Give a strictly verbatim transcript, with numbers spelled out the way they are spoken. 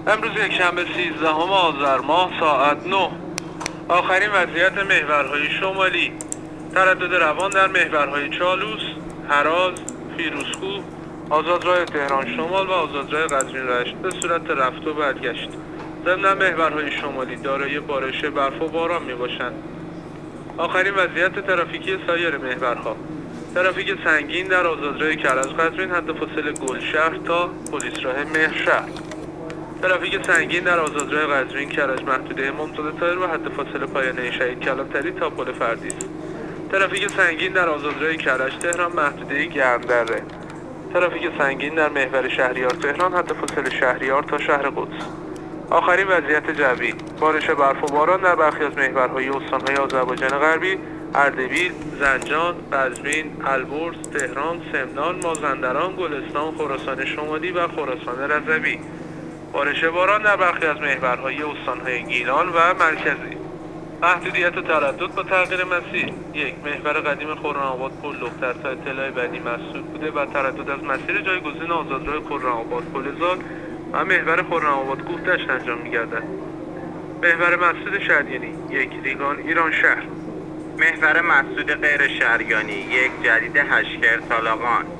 امروز یکشنبه سیزدهم آذر ماه ساعت نه. آخرین وضعیت محورهای شمالی: تردد روان در محورهای چالوس، هراز، فیروزکوه، آزادراه تهران شمال و آزادراه قزوین رشت به صورت رفت و برگشت. ضمن محورهای شمالی دارای بارش برف و باران می باشند. آخرین وضعیت ترافیکی سایر محورها: ترافیک سنگین در آزادراه کرج قزوین حد فاصله گلشهر تا پلیس راه مهرشهر. ترافیک سنگین در آزادراه قزوین کرج محدوده ممتاز طاهر و حد فاصله پایانه شهید کلانتری تا پل فردیس. ترافیک سنگین در آزادراه کرج تهران محدوده گرمدره. ترافیک سنگین در محور شهریار تهران حد فاصله شهریار تا شهر قدس. آخرین وضعیت جوی: بارش برف و باران در برخی از محورهای استان‌های آذربایجان غربی، اردبیل، زنجان، قزوین، البرز، تهران، سمنان، مازندران، گلستان، خراسان شمالی و خراسان رضوی. بارش باران در برخی از محورهای استان‌های گیلان و مرکزی. محدودیت تردد با تغییر مسیر: یک محور قدیم خرم‌آباد پل لختر تا اطلاع بعدی مسدود بوده و تردد از مسیر جایگزین آزادراه خرم‌آباد پلزار و محور خرم‌آباد کوه دشت انجام می‌گردد. محور مسدود شهریانی: یک ریگان ایران شهر. محور مسدود غیر شهریانی: یک جدید هشکر طالقان.